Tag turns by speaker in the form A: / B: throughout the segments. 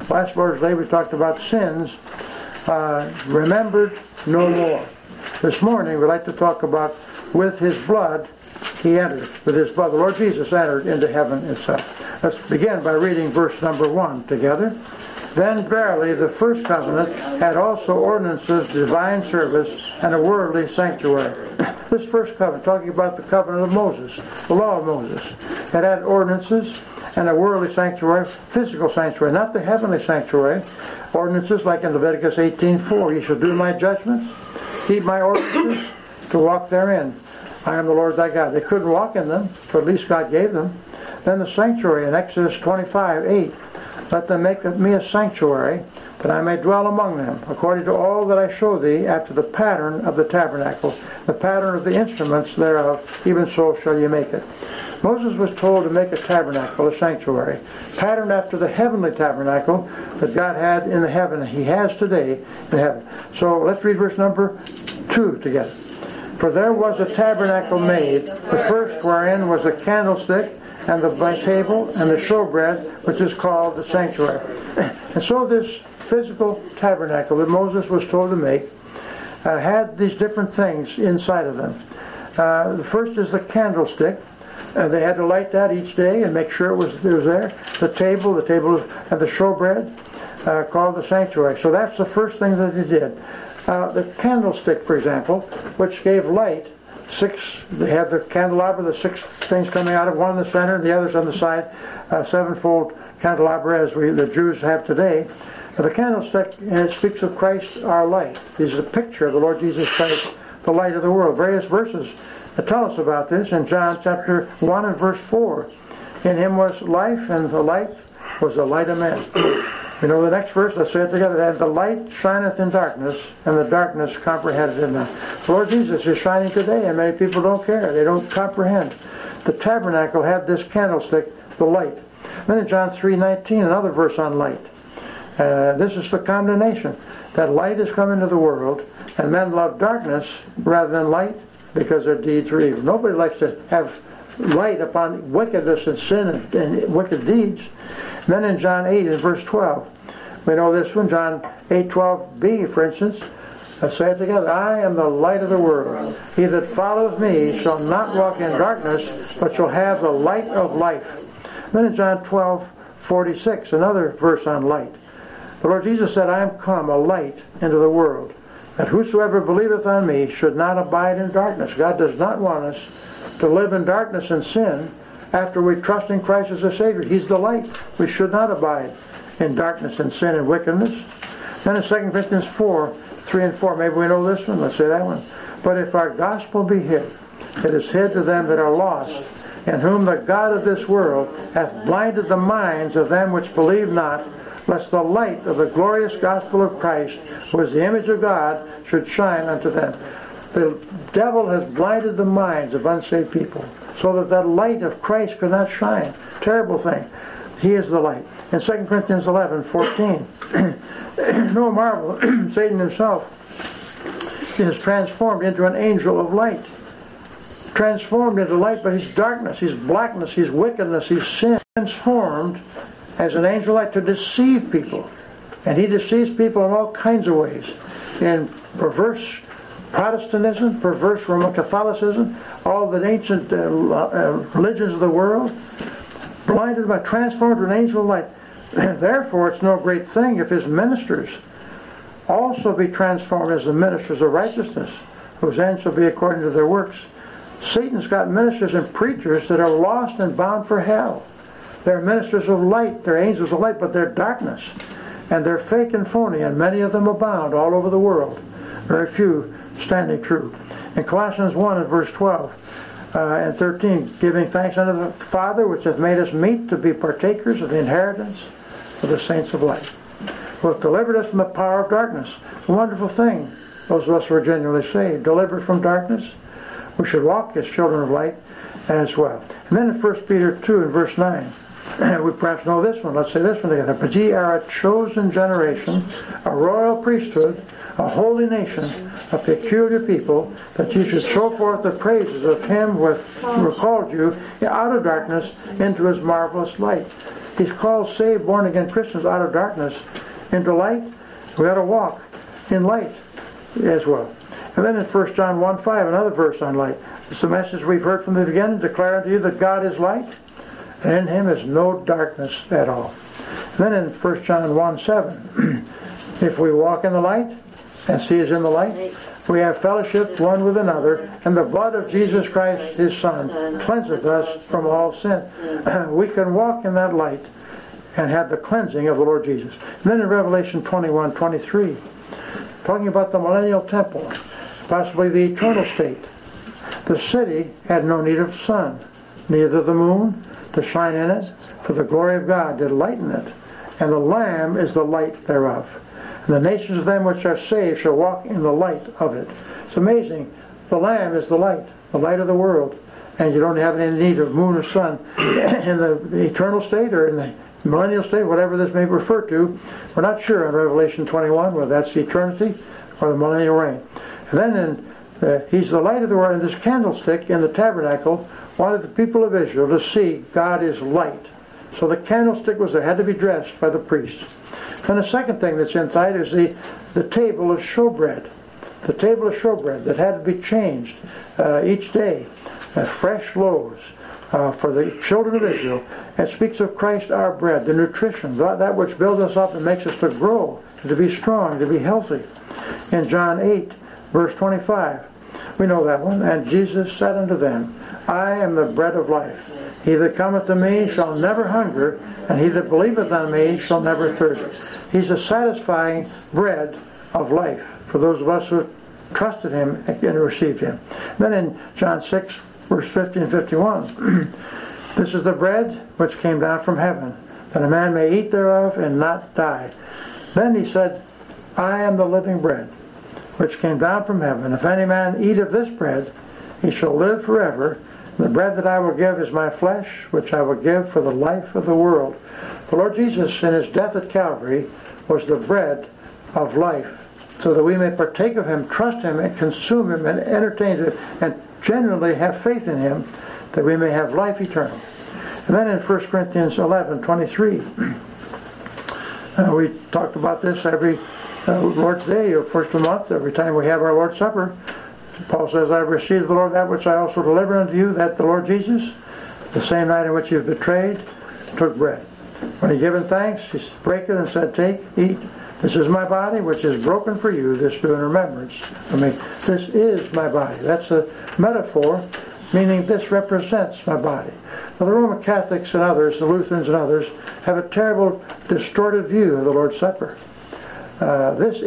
A: Last Lord's Day we talked about sins remembered no more. This morning we'd like to talk about with His blood He entered. With His blood, the Lord Jesus entered into heaven itself. Let's begin by reading verse number 1 together. Then verily the first covenant had also ordinances, divine service, and a worldly sanctuary. This first covenant, talking about the covenant of Moses, the law of Moses, it had ordinances and a worldly sanctuary, physical sanctuary, not the heavenly sanctuary. Ordinances like in Leviticus 18:4, ye shall do my judgments, keep my ordinances, to walk therein. I am the Lord thy God. They couldn't walk in them, but at least God gave them. Then the sanctuary in Exodus 25:8, let them make me a sanctuary, that I may dwell among them, according to all that I show thee, after the pattern of the tabernacle, the pattern of the instruments thereof, even so shall ye make it. Moses was told to make a tabernacle, a sanctuary, patterned after the heavenly tabernacle that God had in the heaven, He has today in heaven. So let's read verse number 2 together. For there was a tabernacle made, the first wherein was a candlestick, and the table, and the showbread, which is called the sanctuary. And so this physical tabernacle that Moses was told to make had these different things inside of them. The first is the candlestick. They had to light that each day and make sure it was there. The table, and the showbread, called the sanctuary. So that's the first thing that they did. The candlestick, for example, which gave light, they had the candelabra, the 6 things coming out of one in the center and the others on the side, sevenfold candelabra as the Jews have today. The candlestick, and it speaks of Christ, our light. This is a picture of the Lord Jesus Christ, the light of the world. Various verses tell us about this in John chapter 1 and verse 4. In Him was life, and the light was the light of men. You know the next verse, let's say it together. And the light shineth in darkness, and the darkness comprehended it not. The Lord Jesus is shining today, and many people don't care. They don't comprehend. The tabernacle had this candlestick, the light. Then in John 3:19, another verse on light. This is the condemnation. That light has come into the world, and men love darkness rather than light, because their deeds are evil. Nobody likes to have light upon wickedness and sin and wicked deeds. Then in John 8 and verse 12, we know this one, John 8:12b, for instance. Let's say it together. I am the light of the world. He that followeth me shall not walk in darkness, but shall have the light of life. Then in John 12:46, another verse on light. The Lord Jesus said, I am come a light into the world, that whosoever believeth on me should not abide in darkness. God does not want us to live in darkness and sin after we trust in Christ as a Savior. He's the light. We should not abide in darkness and sin and wickedness. Then in 2 Corinthians 4:3 and 4, maybe we know this one, let's say that one. But if our gospel be hid, it is hid to them that are lost, in whom the God of this world hath blinded the minds of them which believe not, lest the light of the glorious gospel of Christ, who is the image of God, should shine unto them. The devil has blinded the minds of unsaved people, so that the light of Christ could not shine. Terrible thing. He is the light. In 2 Corinthians 11:14, no marvel, Satan himself is transformed into an angel of light. Transformed into light, but he's darkness, he's blackness, he's wickedness, he's sin. Transformed as an angel of light to deceive people. And he deceives people in all kinds of ways. In perverse Protestantism, perverse Roman Catholicism, all the ancient religions of the world, blinded by, transformed to an angel of light. Therefore, it's no great thing if his ministers also be transformed as the ministers of righteousness, whose end shall be according to their works. Satan's got ministers and preachers that are lost and bound for hell. They're ministers of light, they're angels of light, but they're darkness. And they're fake and phony, and many of them abound all over the world. Very few standing true. In Colossians 1 and verse 12 and 13, giving thanks unto the Father, which hath made us meet to be partakers of the inheritance of the saints of light, who hath delivered us from the power of darkness. It's a wonderful thing, those of us who are genuinely saved. Delivered from darkness, we should walk as children of light as well. And then in 1 Peter 2 and verse 9, we perhaps know this one. Let's say this one together. But ye are a chosen generation, a royal priesthood, a holy nation, a peculiar people, that ye should show forth the praises of him who called you out of darkness into his marvelous light. He's called saved, born-again Christians out of darkness into light. We ought to walk in light as well. And then in 1 John 1:5, another verse on light. It's the message we've heard from the beginning, declare unto you that God is light, and in him is no darkness at all. And then in 1 John 1:7, if we walk in the light, and see is in the light, we have fellowship one with another, and the blood of Jesus Christ, his Son, cleanseth us from all sin. We can walk in that light and have the cleansing of the Lord Jesus. And then in Revelation 21:23, talking about the millennial temple, possibly the eternal state, the city had no need of sun, neither the moon to shine in it, for the glory of God did lighten it, and the Lamb is the light thereof. And the nations of them which are saved shall walk in the light of it. It's amazing. The Lamb is the light of the world. And you don't have any need of moon or sun in the eternal state or in the millennial state, whatever this may refer to. We're not sure in Revelation 21 whether that's eternity or the millennial reign. And then he's the light of the world. And this candlestick in the tabernacle wanted the people of Israel to see God is light. So the candlestick was there, had to be dressed by the priest. And the second thing that's inside is the table of showbread. The table of showbread that had to be changed each day. Fresh loaves for the children of Israel. It speaks of Christ our bread, the nutrition, that which builds us up and makes us to grow, to be strong, to be healthy. In John 8, verse 25, we know that one. And Jesus said unto them, I am the bread of life. He that cometh to me shall never hunger, and he that believeth on me shall never thirst. He's a satisfying bread of life for those of us who trusted him and received him. Then in John 6, verse 50 and 51, this is the bread which came down from heaven, that a man may eat thereof and not die. Then he said, I am the living bread which came down from heaven. If any man eat of this bread, he shall live forever. The bread that I will give is my flesh, which I will give for the life of the world. The Lord Jesus, in his death at Calvary, was the bread of life, so that we may partake of him, trust him, and consume him, and entertain him, and genuinely have faith in him, that we may have life eternal. And then in 1 Corinthians 11:23, we talked about this every Lord's Day, or first of the month, every time we have our Lord's Supper. Paul says, I have received of the Lord that which I also delivered unto you, that the Lord Jesus, the same night in which he was betrayed, took bread. When he given thanks, he brake it and said, take, eat. This is my body, which is broken for you. This do in remembrance of me. This is my body. That's a metaphor, meaning this represents my body. Now, the Roman Catholics and others, the Lutherans and others, have a terrible, distorted view of the Lord's Supper. This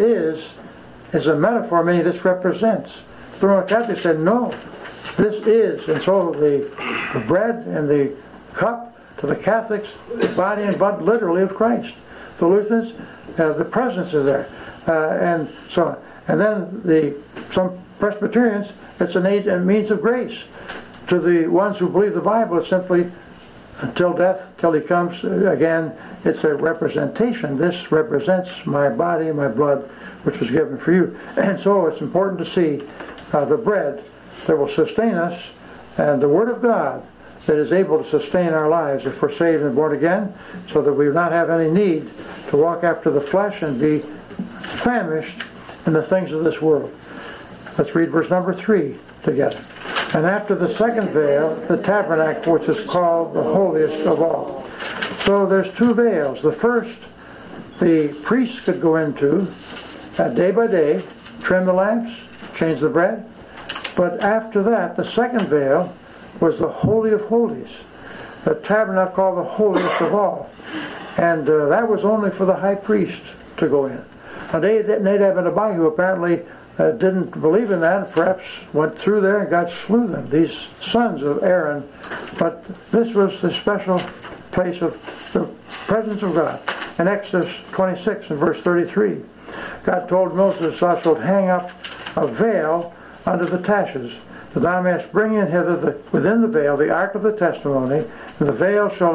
A: is a metaphor, meaning this represents. The Roman Catholics said, no, this is. And so the bread and the cup to the Catholics, the body and blood literally of Christ. The Lutherans, the presence is there. And so on. And then some Presbyterians, it's a means of grace. To the ones who believe the Bible, it's simply until death, till he comes again, it's a representation. This represents my body and my blood, which was given for you. And so it's important to see the bread that will sustain us, and the Word of God that is able to sustain our lives if we're saved and born again, so that we do not have any need to walk after the flesh and be famished in the things of this world. Let's read verse number 3 together. And after the second veil, the tabernacle, which is called the holiest of all. So there's two veils. The first, the priests could go into day by day, trim the lamps, change the bread. But after that, the second veil was the Holy of Holies, the tabernacle called the holiest of all. And that was only for the high priest to go in. Now, Nadab and Abihu apparently didn't believe in that, perhaps went through there and God slew them, these sons of Aaron. But this was the special place of the presence of God. In Exodus 26 and verse 33, God told Moses, thou shalt hang up a veil under the taches, that thou mayest bring in hither within the veil the ark of the testimony, and the veil shall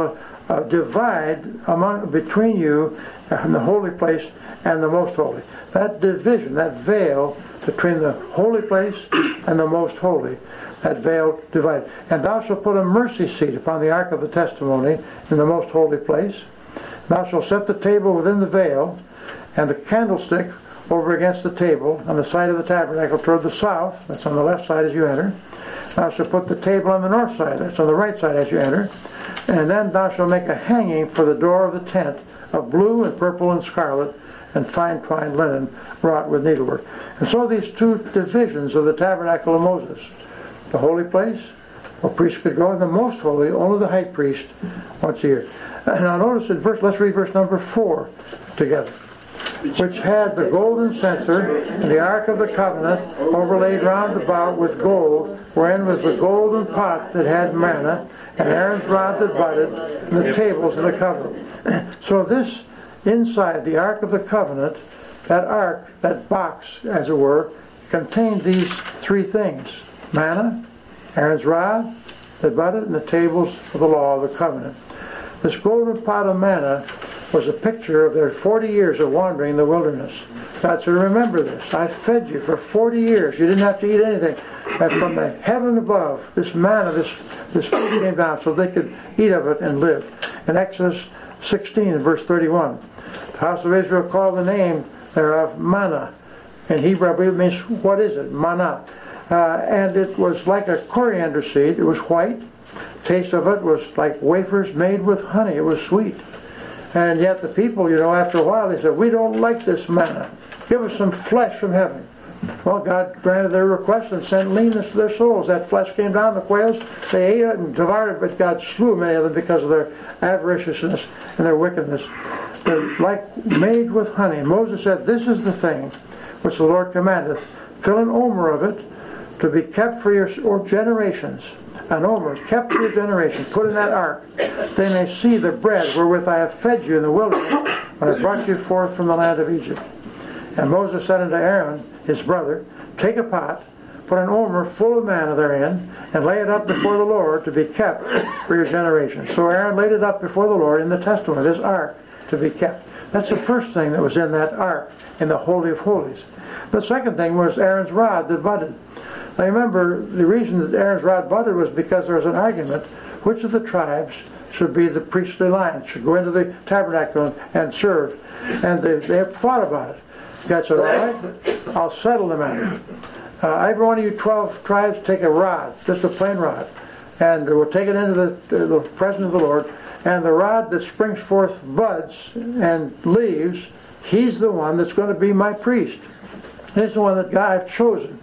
A: divide between you and the holy place and the most holy. That division, that veil between the holy place and the most holy, that veil divided. And thou shalt put a mercy seat upon the ark of the testimony in the most holy place. Thou shalt set the table within the veil, and the candlestick over against the table on the side of the tabernacle toward the south. That's on the left side as you enter. Thou shalt put the table on the north side. That's on the right side as you enter. And then thou shalt make a hanging for the door of the tent of blue and purple and scarlet and fine twined linen wrought with needlework. And so these two divisions of the tabernacle of Moses. The holy place, where priests could go, and the most holy, only the high priest once a year. Now notice in let's read verse number 4 together. Which had the golden censer and the ark of the covenant overlaid round about with gold, wherein was the golden pot that had manna, and Aaron's rod that budded, and the tables of the covenant. So this, inside the ark of the covenant, that ark, that box, as it were, contained these three things: manna, Aaron's rod that budded, and the tables of the law of the covenant. This golden pot of manna was a picture of their 40 years of wandering in the wilderness. God said, remember this. I fed you for 40 years. You didn't have to eat anything. And from the heaven above, this manna, this food came down so they could eat of it and live. In Exodus 16 and verse 31, the house of Israel called the name thereof manna. In Hebrew, I believe it means, what is it? Manna. And it was like a coriander seed. It was white. Taste of it was like wafers made with honey. It was sweet. And yet the people, after a while, they said, we don't like this manna. Give us some flesh from heaven. Well, God granted their request and sent leanness to their souls. That flesh came down, the quails, they ate it and devoured it, but God slew many of them because of their avariciousness and their wickedness. They're like made with honey. And Moses said, this is the thing which the Lord commandeth. Fill an omer of it to be kept for your generations. An omer kept for your generation. Put in that ark. They may see the bread wherewith I have fed you in the wilderness when I brought you forth from the land of Egypt. And Moses said unto Aaron, his brother, take a pot, put an omer full of manna therein, and lay it up before the Lord to be kept for your generation. So Aaron laid it up before the Lord in the testimony, this ark, to be kept. That's the first thing that was in that ark, in the Holy of Holies. The second thing was Aaron's rod that budded. Now remember, the reason that Aaron's rod budded was because there was an argument which of the tribes should be the priestly line, should go into the tabernacle and serve. And they thought about it. God said, all right, I'll settle the matter. Every one of you 12 tribes take a rod, just a plain rod, and we'll take it into the presence of the Lord. And the rod that springs forth buds and leaves, he's the one that's going to be my priest. He's the one that I've chosen.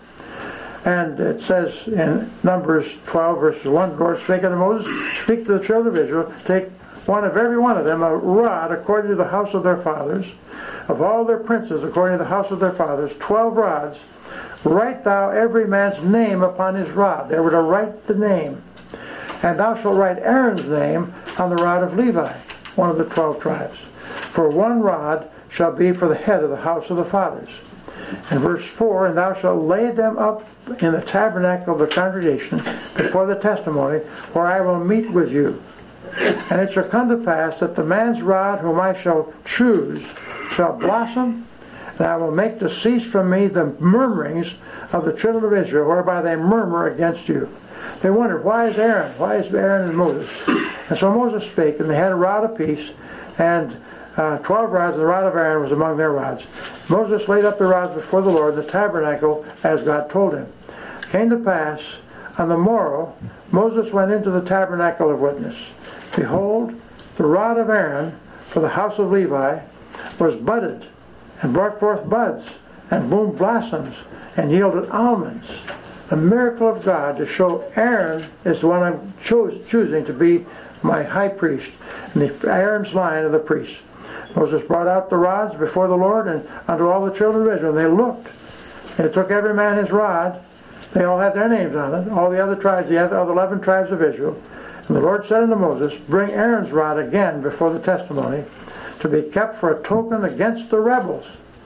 A: And it says in Numbers 12 verses 1, the Lord spake unto Moses, speak to the children of Israel, take one of every one of them a rod according to the house of their fathers, of all their princes according to the house of their fathers, 12 rods. Write thou every man's name upon his rod. They were to write the name. And thou shalt write Aaron's name on the rod of Levi, one of the 12 tribes. For one rod shall be for the head of the house of the fathers. And verse 4, and thou shalt lay them up in the tabernacle of the congregation before the testimony, where I will meet with you. And it shall come to pass that the man's rod whom I shall choose shall blossom, and I will make to cease from me the murmurings of the children of Israel, whereby they murmur against you. They wondered, why is Aaron and Moses? And so Moses spake, and they had a rod apiece, and 12 rods, and the rod of Aaron was among their rods. Moses laid up the rods before the Lord in the tabernacle as God told him. It came to pass, on the morrow, Moses went into the tabernacle of witness. Behold, the rod of Aaron for the house of Levi was budded, and brought forth buds, and bloomed blossoms, and yielded almonds. A miracle of God to show Aaron is the one I'm choosing to be my high priest, and Aaron's line of the priests. Moses brought out the rods before the Lord and unto all the children of Israel. And they looked. And it took every man his rod. They all had their names on it. All the other tribes, the other 11 tribes of Israel. And the Lord said unto Moses, bring Aaron's rod again before the testimony, to be kept for a token against the rebels.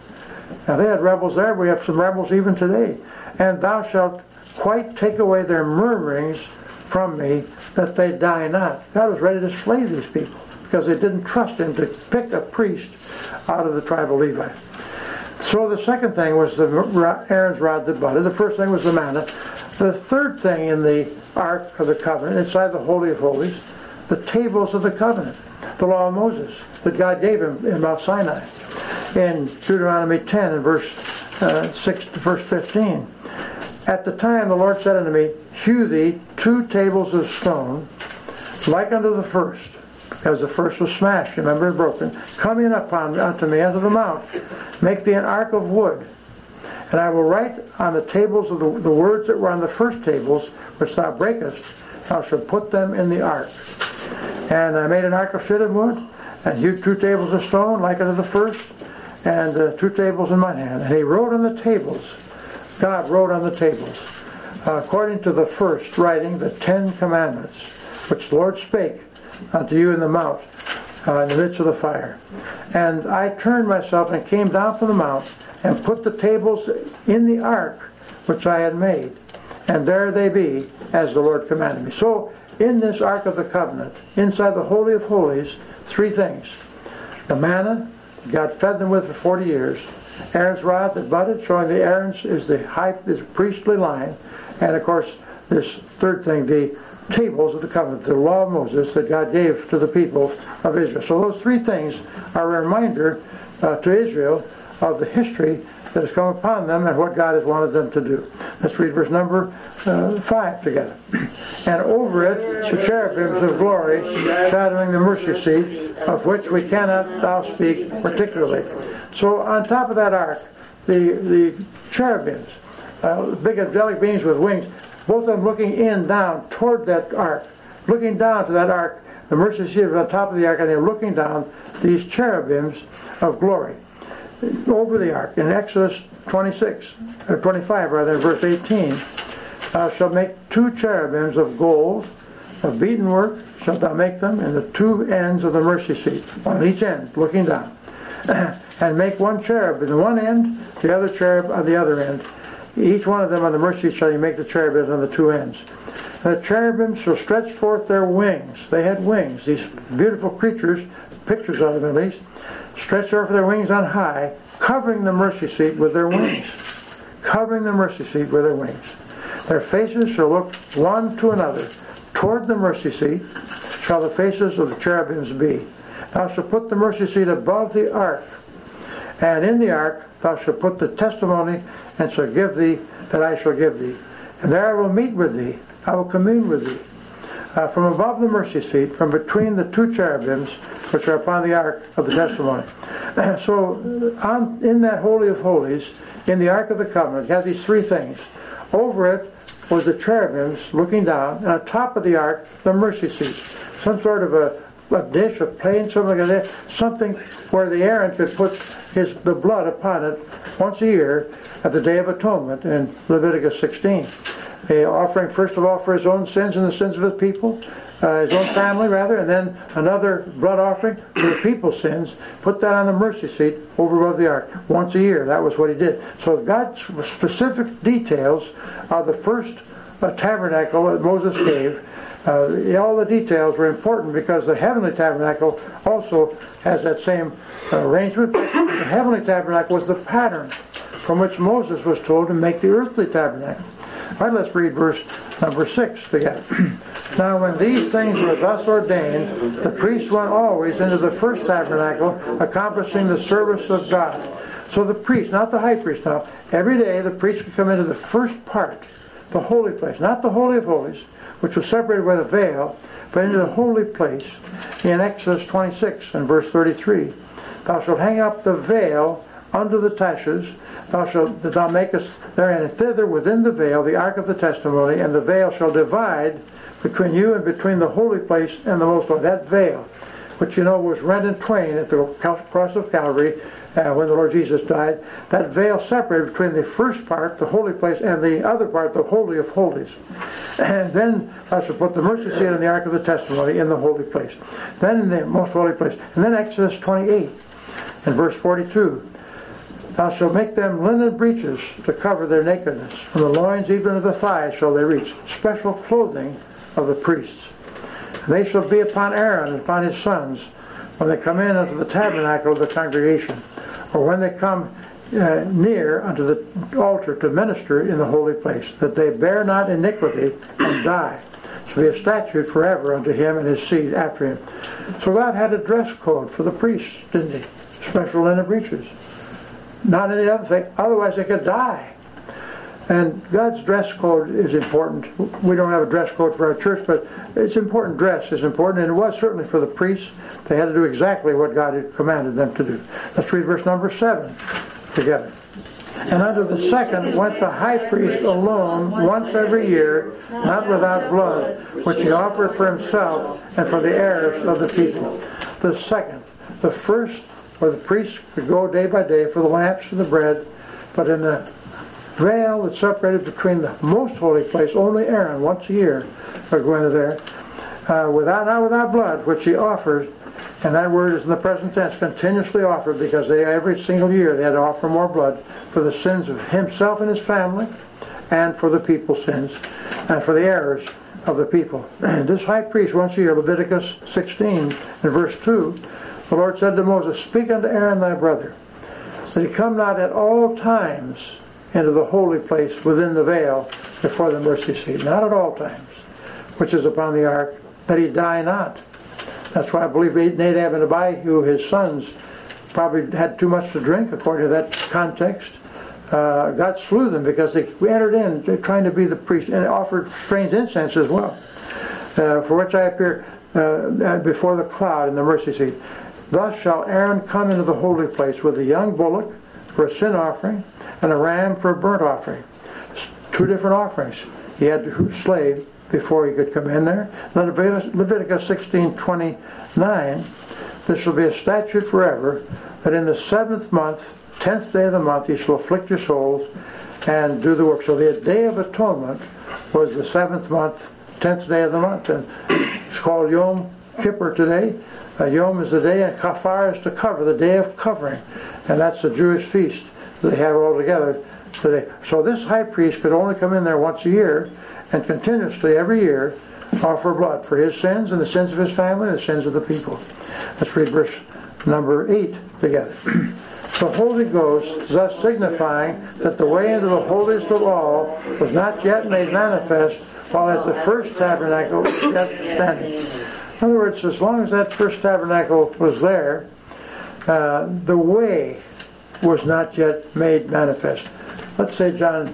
A: Now they had rebels there. We have some rebels even today. And thou shalt quite take away their murmurings from me, that they die not. God was ready to slay these people. because they didn't trust him to pick a priest out of the tribe of Levi. So the second thing was Aaron's rod that budded. The first thing was the manna. The third thing in the Ark of the Covenant, inside the Holy of Holies, the tables of the covenant, the law of Moses that God gave him in Mount Sinai. In Deuteronomy 10 and verse 6 to verse 15. At the time the Lord said unto me, hew thee 2 tables of stone, like unto the first, because the first was smashed, remember, and broken. Come in unto me unto the mount. Make thee an ark of wood. And I will write on the tables of the words that were on the first tables, which thou breakest, thou shalt put them in the ark. And I made an ark of shittim wood, and hewed 2 tables of stone, like unto the first, and 2 tables in my hand. And he wrote on the tables, God wrote on the tables, according to the first writing, the 10 commandments, which the Lord spake unto you in the mount, in the midst of the fire. And I turned myself and came down from the mount, and put the tables in the ark which I had made. And there they be, as the Lord commanded me. So, in this Ark of the Covenant, inside the Holy of Holies, 3 things. The manna, God fed them with for 40 years. Aaron's rod that budded, showing the Aaron's is the priestly line. And of course, this third thing, the tables of the covenant, the law of Moses that God gave to the people of Israel. So those 3 things are a reminder to Israel of the history that has come upon them and what God has wanted them to do. Let's read verse number 5 together. And over it the cherubims of glory, shadowing the mercy seat, of which we cannot now speak particularly. So on top of that ark, the cherubims, big angelic beings with wings, both of them looking down toward that ark, looking down to that ark. The mercy seat was on top of the ark, and they're looking down, these cherubims of glory over the ark. In Exodus 25 rather, verse 18, thou shalt make 2 cherubims of gold, of beaten work shalt thou make them, in the 2 ends of the mercy seat, on each end, looking down. And make 1 cherub in the one end, the other cherub on the other end. Each one of them on the mercy seat shall you make the cherubims on the 2 ends. And the cherubims shall stretch forth their wings. They had wings, these beautiful creatures, pictures of them at least, stretched over their wings on high, covering the mercy seat with their wings. Covering the mercy seat with their wings. Their faces shall look one to another. Toward the mercy seat shall the faces of the cherubims be. Thou shalt put the mercy seat above the ark, and in the ark thou shalt put the testimony, and shall give thee that I shall give thee. And there I will meet with thee, I will commune with thee. From above the mercy seat, from between the 2 cherubims, which are upon the ark of the testimony. So, in that Holy of Holies, in the Ark of the Covenant, you have these 3 things. Over it was the cherubims looking down, and on top of the ark, the mercy seat. Some sort of a dish, a plate, something like that, something where the Aaron could put the blood upon it once a year at the Day of Atonement in Leviticus 16. Offering first of all for his own sins and the sins of his people, his own family rather, and then another blood offering for the people's sins. Put that on the mercy seat over above the ark once a year. That was what he did. So God's specific details of the first tabernacle that Moses gave, all the details were important because the heavenly tabernacle also has that same arrangement. The heavenly tabernacle was the pattern from which Moses was told to make the earthly tabernacle. All right, let's read verse number 6 together. Now when these things were thus ordained, the priest went always into the first tabernacle, accomplishing the service of God. So the priest, not the high priest now, every day the priest would come into the first part, the holy place, not the Holy of Holies, which was separated by the veil, but into the holy place in Exodus 26 and verse 33. Thou shalt hang up the veil under the taches, thou makest therein and thither within the veil the ark of the testimony, and the veil shall divide between you and between the holy place and the most holy. That veil, which you know was rent in twain at the cross of Calvary when the Lord Jesus died, that veil separated between the first part, the holy place, and the other part, the Holy of Holies. And then thou shalt put the mercy seat and the ark of the testimony in the holy place. Then in the most holy place. And then Exodus 28 and verse 42. Thou shalt make them linen breeches to cover their nakedness. From the loins even to the thighs shall they reach. Special clothing of the priests. And they shall be upon Aaron and upon his sons when they come in unto the tabernacle of the congregation, or when they come near unto the altar to minister in the holy place, that they bear not iniquity and die. Shall be a statute forever unto him and his seed after him. So God had a dress code for the priests, didn't he? Special linen breeches. Not any other thing. Otherwise they could die. And God's dress code is important. We don't have a dress code for our church, but it's important. Dress is important, and it was certainly for the priests. They had to do exactly what God had commanded them to do. Let's read verse number 7 together. And unto the second went the high priest alone once every year, not without blood, which he offered for himself and for the heirs of the people. The second. The first, where the priest could go day by day for the lamps and the bread, but in the veil that separated between the most holy place, only Aaron once a year would go into there, not without blood, which he offered. And that word is in the present tense, continuously offered, because every single year they had to offer more blood for the sins of himself and his family, and for the people's sins, and for the errors of the people. This high priest once a year, Leviticus 16 and verse 2, the Lord said to Moses, Speak unto Aaron thy brother, that he come not at all times into the holy place within the veil before the mercy seat, not at all times, which is upon the ark, that he die not. That's why I believe Nadab and Abihu, his sons, probably had too much to drink, according to that context. God slew them because they entered in trying to be the priest and offered strange incense as well, for which I appear before the cloud in the mercy seat. Thus shall Aaron come into the holy place with a young bullock for a sin offering and a ram for a burnt offering. Two different offerings. He had to slave before he could come in there. Leviticus 16:29, this shall be a statute forever, that in the 7th month, 10th day of the month, ye shall afflict your souls and do the work. So the Day of Atonement was the 7th month, 10th day of the month, and it's called Yom Kippur today. Yom is the day, and Kafar is to cover, the day of covering, and that's the Jewish feast that they have all together today. So this high priest could only come in there once a year, and continuously every year offer blood for his sins and the sins of his family and the sins of the people. Let's read verse number 8 together. The Holy Ghost, thus signifying that the way into the holiest of all was not yet made manifest, while as the first tabernacle was yet standing. In other words, as long as that first tabernacle was there, the way was not yet made manifest. Let's say John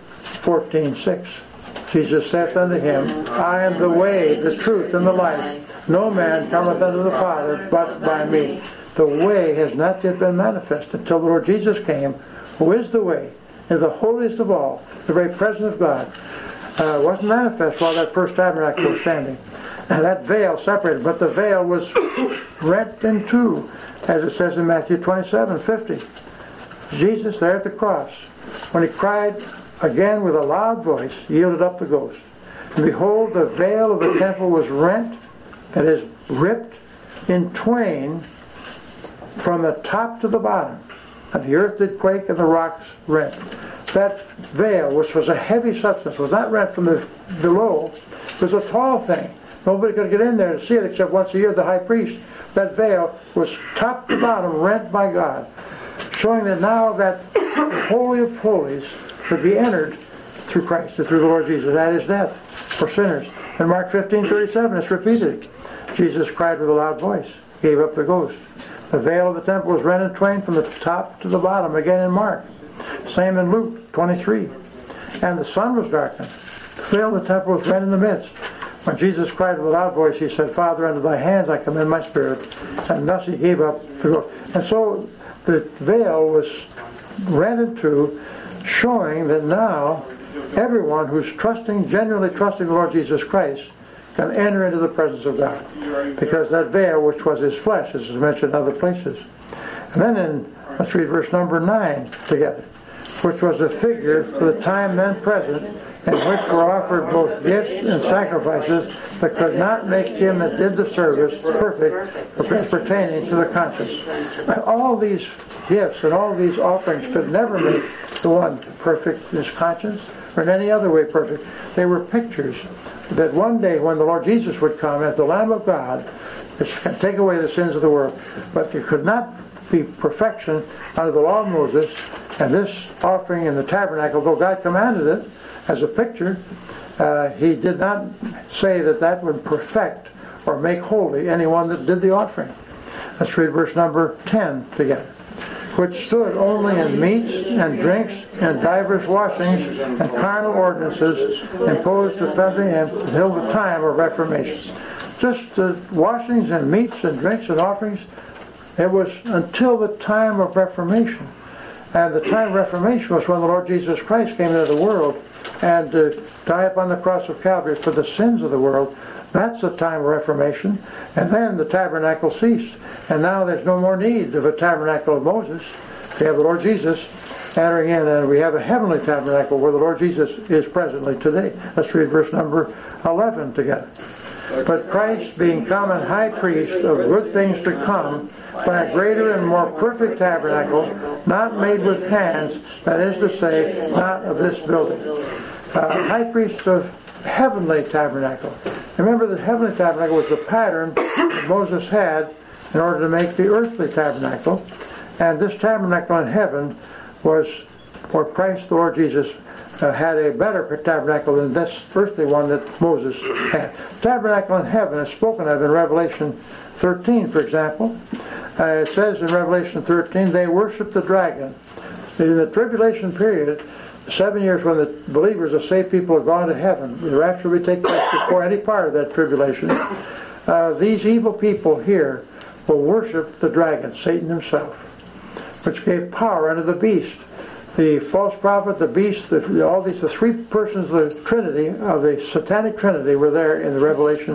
A: 14:6. Jesus saith unto him, I am the way, the truth, and the life. No man cometh unto the Father but by me. The way has not yet been manifest until the Lord Jesus came, who is the way, in the holiest of all, the very presence of God. Wasn't manifest while that first tabernacle was standing. That veil separated, but the veil was rent in two, as it says in Matthew 27:50. Jesus there at the cross, when he cried again with a loud voice, yielded up the ghost. And behold, the veil of the temple was rent, that is, ripped in twain from the top to the bottom. And the earth did quake and the rocks rent. That veil, which was a heavy substance, was not rent from the below. It was a tall thing. Nobody could get in there to see it except once a year, the high priest. That veil was top to bottom rent by God, showing that now that Holy of Holies could be entered through Christ, through the Lord Jesus, at his death for sinners. In Mark 15:37, it's repeated. Jesus cried with a loud voice, gave up the ghost. The veil of the temple was rent in twain from the top to the bottom, again in Mark. Same in Luke 23. And the sun was darkened. The veil of the temple was rent in the midst. When Jesus cried with a loud voice, he said, Father, unto thy hands I commend my spirit. And thus he gave up the ghost. And so the veil was rent in two, showing that now everyone who's genuinely trusting the Lord Jesus Christ, can enter into the presence of God. Because that veil, which was his flesh, as is mentioned in other places. And then let's read verse number 9 together, which was a figure for the time then present, in which were offered both gifts and sacrifices that could not make him that did the service perfect, pertaining to the conscience. All these gifts and all these offerings could never make the one perfect in his conscience, or in any other way perfect. They were pictures that one day when the Lord Jesus would come as the Lamb of God, It can take away the sins of the world. But it could not be perfection under the law of Moses. And this offering in the tabernacle, though God commanded it as a picture, He did not say that that would perfect or make holy anyone that did the offering. Let's read verse number 10 together. Which stood only in meats and drinks and divers washings and carnal ordinances imposed upon him until the time of Reformation. Just the washings and meats and drinks and offerings, it was until the time of Reformation. And the time of Reformation was when the Lord Jesus Christ came into the world and died upon the cross of Calvary for the sins of the world. That's the time of Reformation. And then the tabernacle ceased. And now there's no more need of a tabernacle of Moses. We have the Lord Jesus entering in, and we have a heavenly tabernacle where the Lord Jesus is presently today. Let's read verse number 11 together. But Christ, being common high priest of good things to come, by a greater and more perfect tabernacle, not made with hands, that is to say, not of this building. High priest of heavenly tabernacle. Remember, the heavenly tabernacle was the pattern that Moses had in order to make the earthly tabernacle. And this tabernacle in heaven was for Christ, the Lord Jesus, had a better tabernacle than this earthly one that Moses had. Tabernacle in heaven is spoken of in Revelation 13, for example. It says in Revelation 13, they worship the dragon. In the tribulation period, 7 years when the believers, the saved people, have gone to heaven, the rapture will take place before any part of that tribulation. These evil people here will worship the dragon, Satan himself, which gave power unto the beast. The false prophet, the beast, the three persons of the Trinity, of the satanic Trinity, were there in the Revelation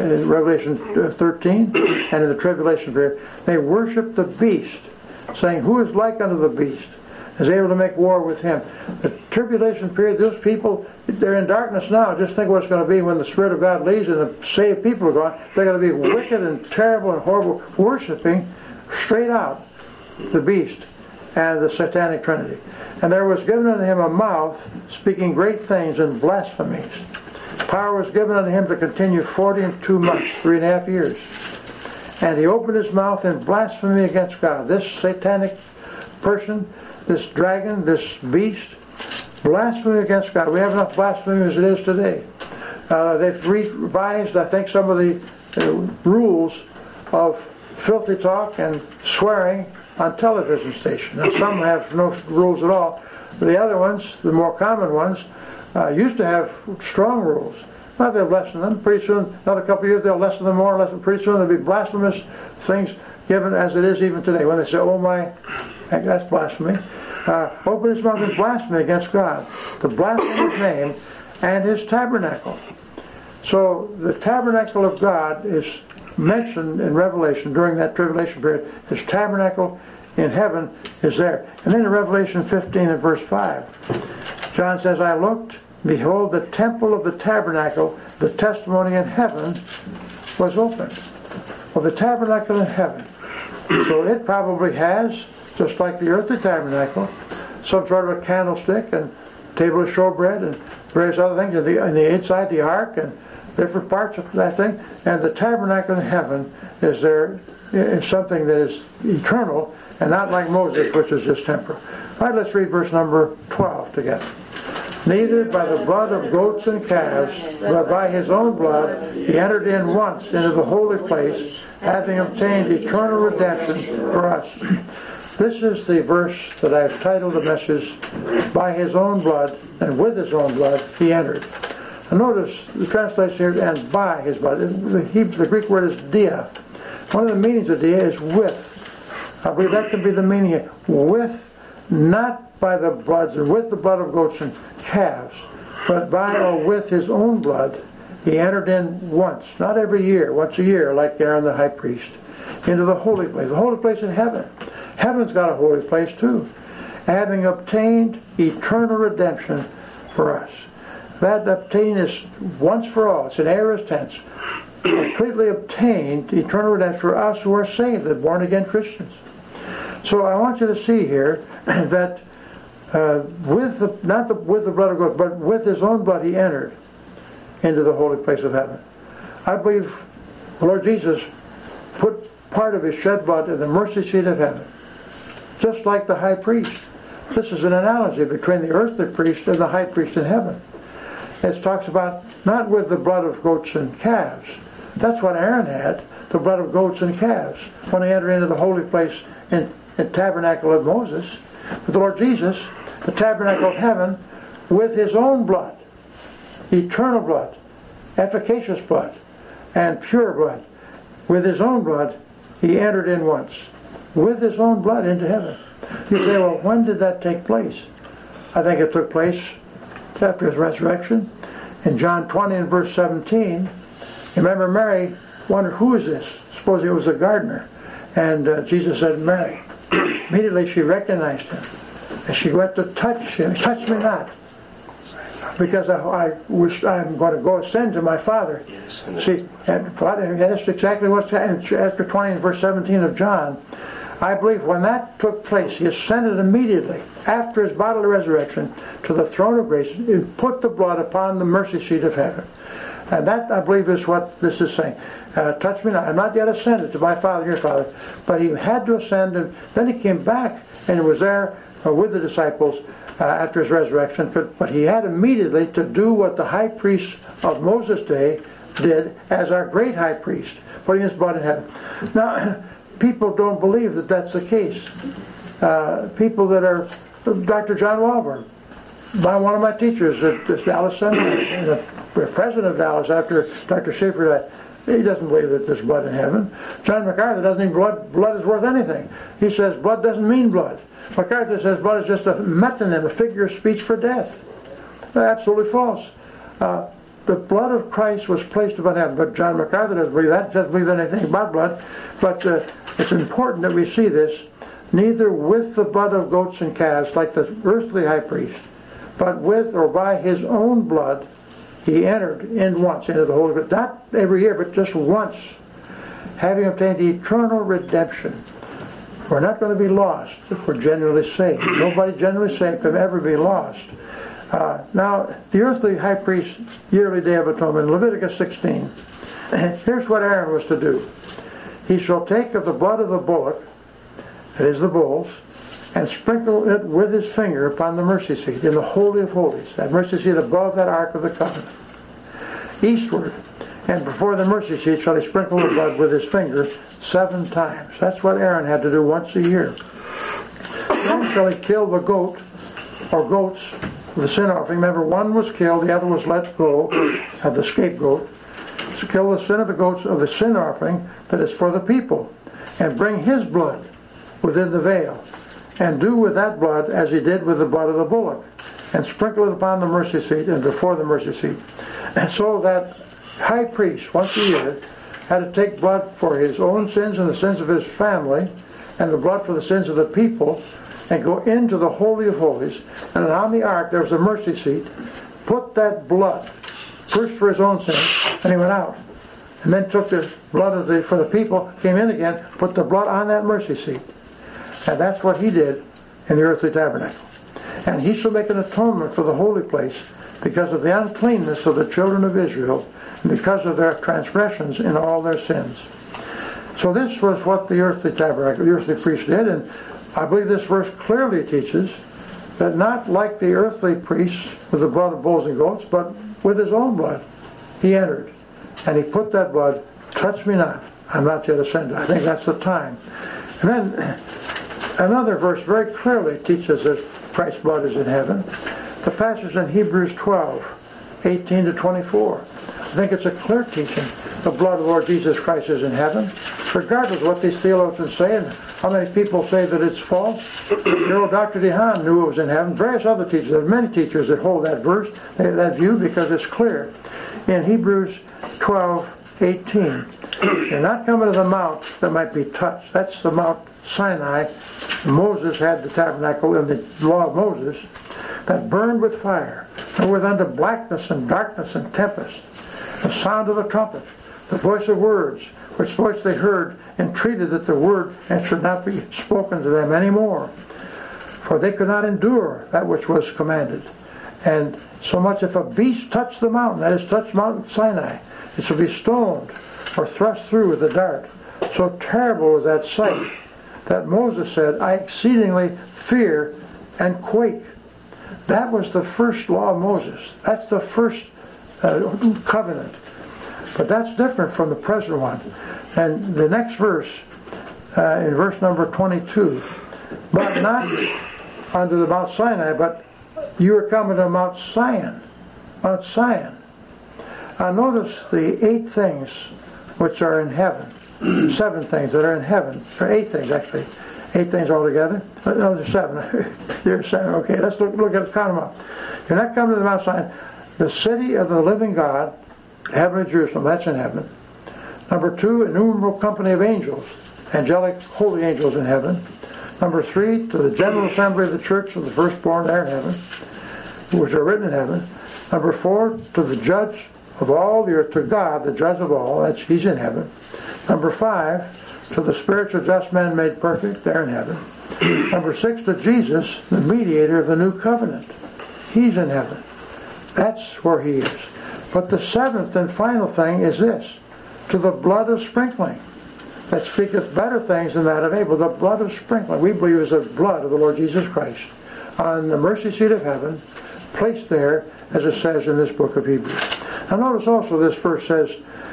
A: 13 and in the tribulation period. They worshiped the beast, saying, "Who is like unto the beast? Is able to make war with him." The tribulation period, those people, they're in darkness now. Just think what it's going to be when the Spirit of God leaves and the saved people are gone. They're going to be wicked and terrible and horrible, worshiping straight out the beast and the satanic Trinity. And there was given unto him a mouth speaking great things and blasphemies. Power was given unto him to continue 42 months, 3.5 years. And he opened his mouth in blasphemy against God. This satanic person, this dragon, this beast, blasphemy against God. We have enough blasphemy as it is today. They've revised, I think, some of the rules of filthy talk and swearing on television stations. Now, some have no rules at all. The other ones, the more common ones, used to have strong rules. Now they'll lessen them. Pretty soon, another couple of years, they'll lessen them more. Pretty soon there'll be blasphemous things given as it is even today. When they say, "Oh my," that's blasphemy. Open his mouth in blasphemy against God, to blaspheme his name and his tabernacle. So the tabernacle of God is mentioned in Revelation during that tribulation period. His tabernacle in heaven is there. And then in Revelation 15 and verse 5, John says, "I looked, behold, the temple of the tabernacle, the testimony in heaven, was opened." Well, the tabernacle in heaven. So it probably has, just like the earthly tabernacle, some sort of a candlestick and table of showbread and various other things, and the inside the ark and different parts of that thing. And the tabernacle in heaven is there, is something that is eternal and not like Moses, which is just temporal. All right, let's read verse number 12 together. "Neither by the blood of goats and calves, but by his own blood he entered in once into the holy place, having obtained eternal redemption for us." This is the verse that I've titled the message, "By his own blood and with his own blood he entered." And notice the translation here, "and by his blood." The Greek word is dia. One of the meanings of dia is with. I believe that could be the meaning. With, not by the bloods and with the blood of goats and calves, but by or with his own blood he entered in once, not every year, once a year, like Aaron the high priest, into the holy place in heaven. Heaven's got a holy place too, having obtained eternal redemption for us. That obtain is once for all. It's an aorist tense. Completely obtained eternal redemption for us who are saved, the born-again Christians. So I want you to see here that with the blood of God, but with his own blood he entered into the holy place of heaven. I believe the Lord Jesus part of his shed blood in the mercy seat of heaven. Just like the high priest. This is an analogy between the earthly priest and the high priest in heaven. It talks about not with the blood of goats and calves. That's what Aaron had, the blood of goats and calves, when he entered into the holy place in the tabernacle of Moses. But the Lord Jesus, the tabernacle of heaven, with his own blood, eternal blood, efficacious blood, and pure blood, with his own blood, he entered in once, with his own blood into heaven. You say, well, when did that take place? I think it took place after his resurrection. In John 20 and verse 17, remember Mary wondered, who is this? Suppose it was a gardener. And Jesus said, Mary. Immediately she recognized him. And she went to touch him. Touch me not, because I'm going to go ascend to my Father. See, and that's exactly what's happened. Chapter 20 and verse 17 of John. I believe when that took place, he ascended immediately after his bodily resurrection to the throne of grace and put the blood upon the mercy seat of heaven. And that, I believe, is what this is saying. Touch me not. I'm not yet ascended to my Father and your Father. But he had to ascend, and then he came back and he was there with the disciples after his resurrection. But he had immediately to do what the high priest of Moses' day did as our great high priest, putting his blood in heaven. Now, people don't believe that that's the case. People that are, Dr. John Walburn, one of my teachers at Dallas Seminary, the president of Dallas after Dr. Schaefer died, he doesn't believe that there's blood in heaven. John MacArthur doesn't even blood is worth anything. He says blood doesn't mean blood. MacArthur says blood is just a metonym, a figure of speech for death. They're absolutely false. The blood of Christ was placed upon heaven, but John MacArthur doesn't believe that, doesn't believe anything about blood. But it's important that we see this, neither with the blood of goats and calves, like the earthly high priest, but with or by his own blood, he entered in once into the Holy Ghost. Not every year, but just once, having obtained eternal redemption. We're not going to be lost if we're genuinely saved. Nobody genuinely saved can ever be lost. Now, the earthly high priest's yearly day of atonement, Leviticus 16. Here's what Aaron was to do. He shall take of the blood of the bullock, that is the bulls, and sprinkle it with his finger upon the mercy seat in the Holy of Holies, that mercy seat above that Ark of the Covenant. Eastward, and before the mercy seat shall he sprinkle the blood with his finger 7 times. That's what Aaron had to do once a year. Then shall he kill the goat, or goats, the sin offering. Remember, one was killed, the other was let go of the scapegoat. To kill the sin of the goats of the sin offering that is for the people, and bring his blood within the veil, and do with that blood as he did with the blood of the bullock, and sprinkle it upon the mercy seat and before the mercy seat. And so that high priest, once a year, had to take blood for his own sins and the sins of his family, and the blood for the sins of the people, and go into the Holy of Holies. And on the ark there was a mercy seat. Put that blood, first for his own sins, and he went out. And then took the blood for the people, came in again, put the blood on that mercy seat. And that's what he did in the earthly tabernacle. And he shall make an atonement for the holy place because of the uncleanness of the children of Israel, and because of their transgressions in all their sins. So this was what the earthly tabernacle, the earthly priest did, and I believe this verse clearly teaches that not like the earthly priests with the blood of bulls and goats, but with his own blood he entered. And he put that blood, touch me not, I'm not yet ascended. I think that's the time. And then another verse very clearly teaches that Christ's blood is in heaven. The passage in Hebrews 12, 18 to 24. I think it's a clear teaching. The blood of the Lord Jesus Christ is in heaven. Regardless of what these theologians say and how many people say that it's false. Dr. DeHaan knew it was in heaven. Various other teachers, there are many teachers that hold that verse, that view, because it's clear. In Hebrews 12, 18, you're not coming to the mount that might be touched. That's the Mount Sinai. Moses had the tabernacle in the law of Moses that burned with fire, and with unto blackness and darkness and tempest, the sound of the trumpet, the voice of words, which voice they heard, entreated that the word should not be spoken to them any more, for they could not endure that which was commanded. And so much if a beast touched the mountain, that is, touched Mount Sinai, it shall be stoned or thrust through with a dart. So terrible was that sight that Moses said, I exceedingly fear and quake. That was the first law of Moses. That's the first covenant. But that's different from the present one. And the next verse, in verse number 22, but not unto the Mount Sinai, but you are coming to Mount Zion. Mount Zion. Notice the 8 things which are in heaven. 7 things that are in heaven. Or 8 things, actually. 8 things altogether. No, there's 7. There's 7. Okay, let's look at count them up. You're not coming to the Mount Zion. The city of the living God, heavenly Jerusalem, that's in heaven. Number 2, innumerable company of angels, angelic holy angels in heaven. Number 3, to the general assembly of the church of the firstborn there in heaven, which are written in heaven. Number 4, to the judge of all the earth, to God, the judge of all, he's in heaven. Number 5, to the spiritual just men made perfect, there in heaven. Number 6, to Jesus, the mediator of the new covenant. He's in heaven. That's where he is. But the 7th and final thing is this, to the blood of sprinkling, that speaketh better things than that of Abel. The blood of sprinkling, we believe, is the blood of the Lord Jesus Christ on the mercy seat of heaven, placed there, as it says in this book of Hebrews. Now notice also this verse says,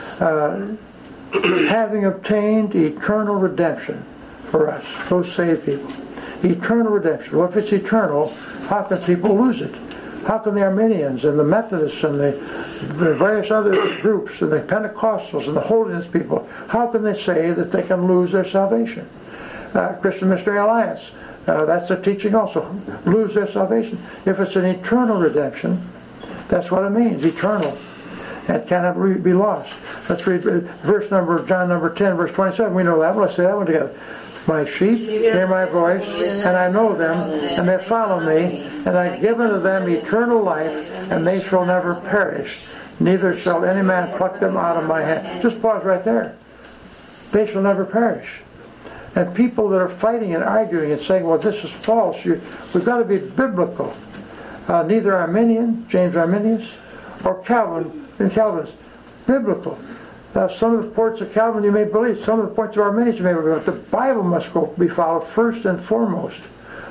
A: having obtained eternal redemption for us, those saved people. Eternal redemption. Well, if it's eternal, how can people lose it? How can the Arminians and the Methodists and the various other groups and the Pentecostals and the holiness people, how can they say that they can lose their salvation? Christian Missionary Alliance, that's the teaching also. Lose their salvation. If it's an eternal redemption, that's what it means, eternal. It cannot be lost. Let's read John number 10, verse 27. We know that. Let's say that one together. My sheep hear my voice, and I know them, and they follow me, and I give unto them eternal life, and they shall never perish, neither shall any man pluck them out of my hand. Just pause right there. They shall never perish. And people that are fighting and arguing and saying, well, this is false, we've got to be biblical. Neither Arminian, James Arminius, or Calvin and Calvinist. Biblical. Some of the points of Calvin you may believe, some of the points of Arminius you may believe, but the Bible must be followed first and foremost.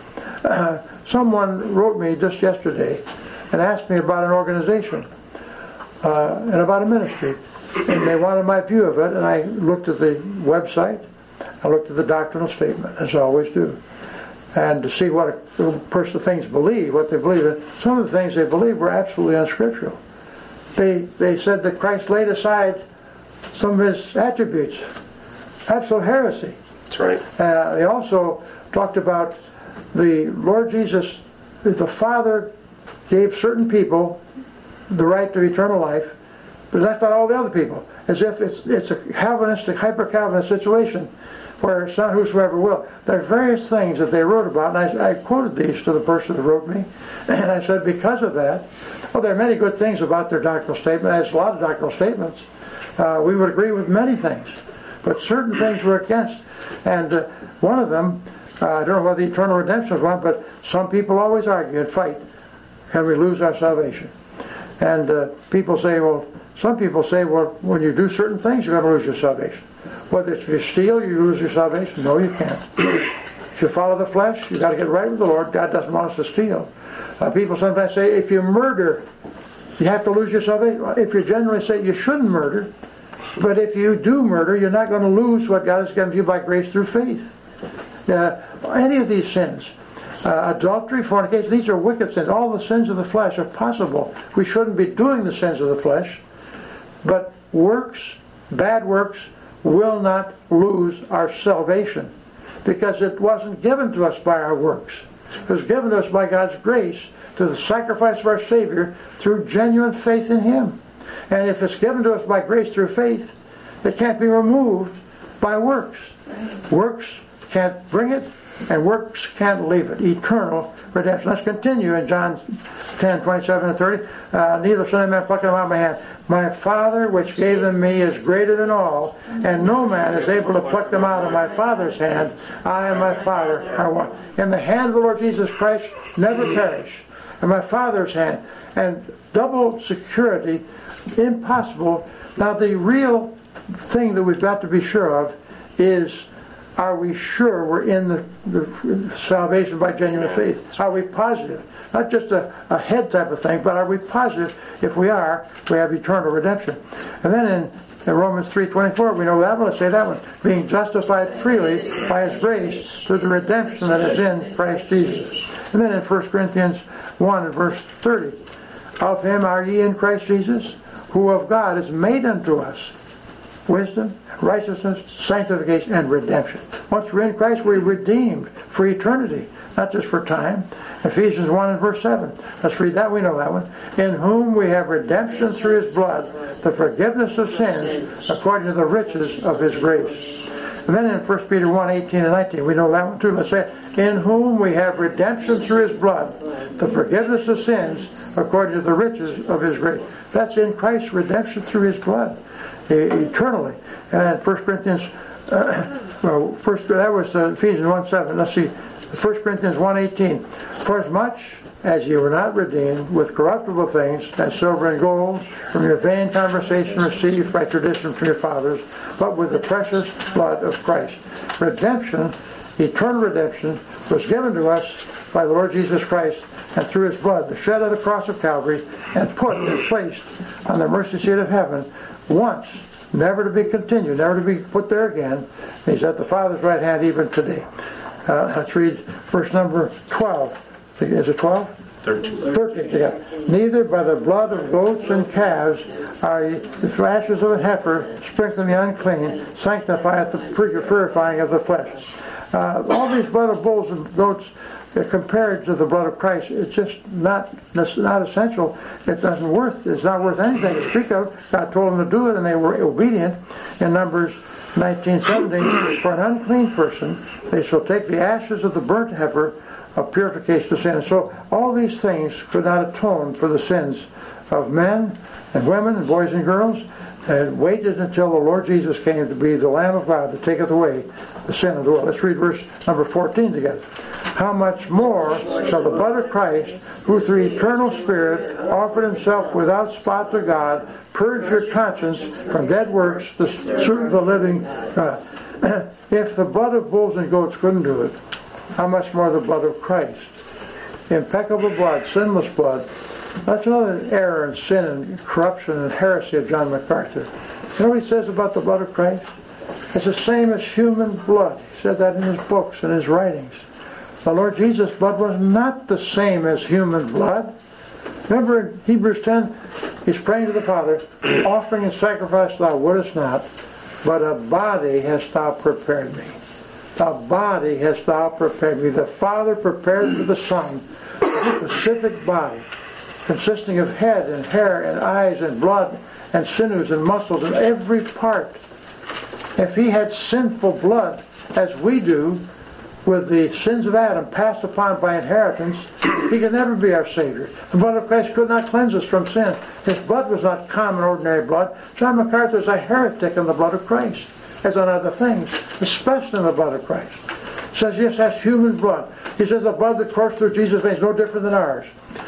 A: Someone wrote me just yesterday and asked me about an organization and about a ministry, and they wanted my view of it, and I looked at the website, I looked at the doctrinal statement, as I always do, and to see what a person things believe, what they believe in. Some of the things they believe were absolutely unscriptural. They said that Christ laid aside some of his attributes. Absolute heresy.
B: That's right.
A: They also talked about the Lord Jesus, the Father gave certain people the right to eternal life, but left out all the other people, as if it's a Calvinistic, hyper-Calvinist situation where it's not whosoever will. There are various things that they wrote about, and I quoted these to the person that wrote me, and I said because of that, well, there are many good things about their doctrinal statement. There's a lot of doctrinal statements. We would agree with many things, but certain things we're against. And one of them, I don't know whether the eternal redemption is one, but some people always argue and fight, can we lose our salvation? And people say, well, some people say, well, when you do certain things, you're going to lose your salvation. Whether it's if you steal, you lose your salvation. No, you can't. If you follow the flesh, you've got to get right with the Lord. God doesn't want us to steal. People sometimes say, if you murder, you have to lose your salvation. If you generally say you shouldn't murder, but if you do murder, you're not going to lose what God has given to you by grace through faith. Any of these sins, adultery, fornication, these are wicked sins. All the sins of the flesh are possible. We shouldn't be doing the sins of the flesh, but works, bad works, will not lose our salvation because it wasn't given to us by our works. It was given to us by God's grace through the sacrifice of our Savior through genuine faith in Him. And if it's given to us by grace through faith, it can't be removed by works. Works can't bring it, and works can't leave it. Eternal redemption. Let's continue in John 10, 27 and 30. Neither shall any man pluck them out of my hand. My Father which gave them me is greater than all, and no man is able to pluck them out of my Father's hand. I and my Father are one. In the hand of the Lord Jesus Christ, never perish. In my Father's hand. And double security, impossible. Now the real thing that we've got to be sure of is, are we sure we're in the salvation by genuine faith? Are we positive? Not just a head type of thing, but are we positive? If we are, we have eternal redemption. And then in Romans 3:24, we know that one. Let's say that one. Being justified freely by His grace through the redemption that is in Christ Jesus. And then in 1 Corinthians 1 and verse 30, of Him are ye in Christ Jesus, who of God is made unto us wisdom, righteousness, sanctification, and redemption. Once we're in Christ, we're redeemed for eternity, not just for time. Ephesians 1 and verse 7. Let's read that. We know that one. In whom we have redemption through His blood, the forgiveness of sins, according to the riches of His grace. And then in 1 Peter 1, 18 and 19, we know that one too. Let's say it. In whom we have redemption through His blood, the forgiveness of sins, according to the riches of His grace. That's in Christ's redemption through His blood, eternally. And 1 Corinthians, that was Ephesians 1, 7. Let's see. 1 Corinthians 1:18. For as much as ye were not redeemed with corruptible things, as silver and gold, from your vain conversation received by tradition from your fathers, but with the precious blood of Christ. Redemption, eternal redemption, was given to us by the Lord Jesus Christ, and through His blood, the shed of the cross of Calvary, and put and placed on the mercy seat of heaven once, never to be continued, never to be put there again. He's at the Father's right hand even today. Let's read verse number 12. Is it 12? 13. Yeah. Neither by the blood of goats and calves are the ashes of a heifer sprinkling the unclean, sanctifieth the purifying of the flesh. All these blood of bulls and goats compared to the blood of Christ, it's just not essential. It's not worth anything to speak of. God told them to do it, and they were obedient. In Numbers 19:17, for an unclean person they shall take the ashes of the burnt heifer of purification of sin. And so all these things could not atone for the sins of men and women and boys and girls, and waited until the Lord Jesus came to be the Lamb of God that taketh away the sin of the world. Let's read verse number 14 together. How much more shall the blood of Christ, who through eternal Spirit offered Himself without spot to God, purge your conscience from dead works to serve the living God. If the blood of bulls and goats couldn't do it, how much more the blood of Christ? Impeccable blood, sinless blood. That's another error and sin and corruption and heresy of John MacArthur. You know what he says about the blood of Christ? It's the same as human blood. He said that in his books and his writings. The Lord Jesus' blood was not the same as human blood. Remember in Hebrews 10, he's praying to the Father, offering and sacrifice thou wouldest not, but a body hast thou prepared me. A body hast thou prepared me. The Father prepared for the Son a specific body, consisting of head and hair and eyes and blood and sinews and muscles and every part. If He had sinful blood, as we do, with the sins of Adam passed upon by inheritance, He could never be our Savior. The blood of Christ could not cleanse us from sin. His blood was not common, ordinary blood. John MacArthur is a heretic in the blood of Christ, as on other things, especially in the blood of Christ. He says, yes, that's human blood. He says the blood that coursed through Jesus' veins is no different than ours.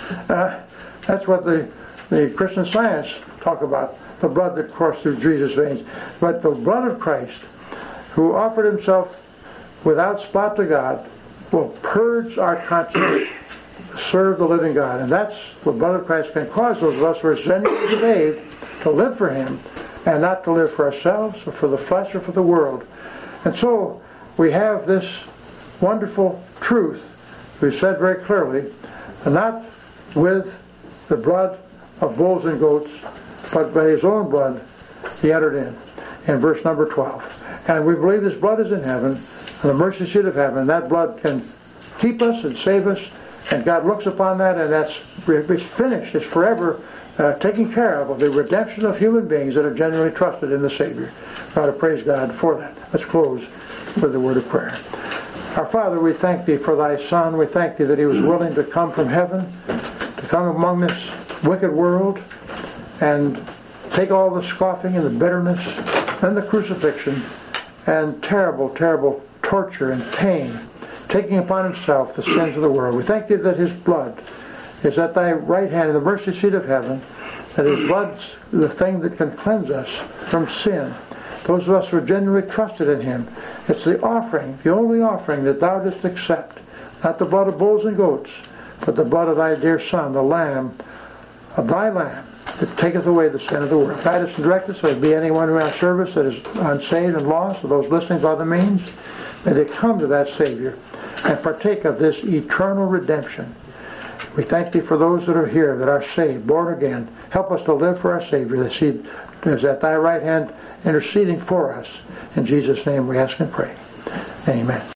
A: That's what the Christian Science talk about, the blood that coursed through Jesus' veins. But the blood of Christ, who offered Himself without spot to God, will purge our conscience, serve the living God. And that's the blood of Christ can cause those of us who are genuinely saved to live for Him and not to live for ourselves or for the flesh or for the world. And so we have this wonderful truth we've said very clearly, not with the blood of bulls and goats, but by His own blood He entered in verse number 12. And we believe this blood is in heaven, and the mercy seat of heaven. That blood can keep us and save us, and God looks upon that, and it's finished. It's forever taken care of the redemption of human beings that have genuinely trusted in the Savior. God, to praise God for that. Let's close with a word of prayer. Our Father, we thank Thee for Thy Son. We thank Thee that He was willing to come from heaven, to come among this wicked world, and take all the scoffing and the bitterness and the crucifixion and terrible, terrible torture and pain, taking upon Himself the sins of the world. We thank Thee that His blood is at Thy right hand in the mercy seat of heaven, that His blood's the thing that can cleanse us from sin. those of us who are genuinely trusted in Him. It's the offering, the only offering that Thou dost accept. Not the blood of bulls and goats, but the blood of Thy dear Son, the Lamb, of Thy Lamb, that taketh away the sin of the world. Guide us and direct us, so there be anyone in our service that is unsaved and lost, or those listening by the means. May they come to that Savior and partake of this eternal redemption. We thank Thee for those that are here, that are saved, born again. Help us to live for our Savior, that He is at Thy right hand interceding for us. In Jesus' name we ask and pray. Amen.